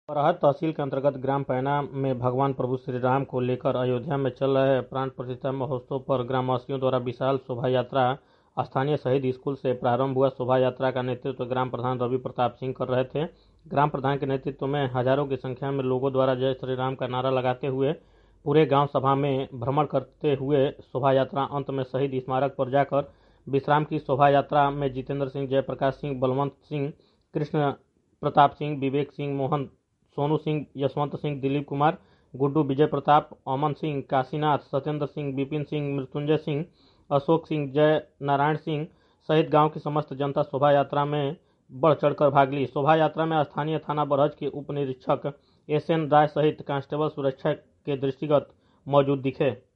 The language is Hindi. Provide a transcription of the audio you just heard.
बरहट तहसील के अंतर्गत ग्राम पैना में भगवान प्रभु श्री राम को लेकर अयोध्या में चल रहे प्राण प्रतिष्ठा महोत्सव पर ग्रामवासियों द्वारा विशाल शोभा यात्रा स्थानीय शहीद स्कूल से प्रारंभ हुआ। शोभा यात्रा का नेतृत्व ग्राम प्रधान रवि प्रताप सिंह कर रहे थे। ग्राम प्रधान के नेतृत्व में हजारों की संख्या में लोगों द्वारा जय श्री राम का नारा लगाते हुए पूरे गांव सभा में भ्रमण करते हुए शोभा यात्रा अंत में शहीद स्मारक पर जाकर विश्राम की। शोभा यात्रा में जितेंद्र सिंह, जयप्रकाश सिंह, बलवंत सिंह, कृष्ण प्रताप सिंह, विवेक सिंह, मोहन, सोनू सिंह, यशवंत सिंह, दिलीप कुमार, गुड्डू, विजय प्रताप, अमन सिंह, काशीनाथ, सत्येंद्र सिंह, विपिन सिंह, मृत्युंजय सिंह, अशोक सिंह, जय नारायण सिंह सहित गांव की समस्त जनता शोभा यात्रा में बढ़ चढ़कर भाग ली। शोभा यात्रा में स्थानीय थाना बरहज के उप निरीक्षक SN राय सहित कांस्टेबल सुरक्षा के दृष्टिगत मौजूद दिखे।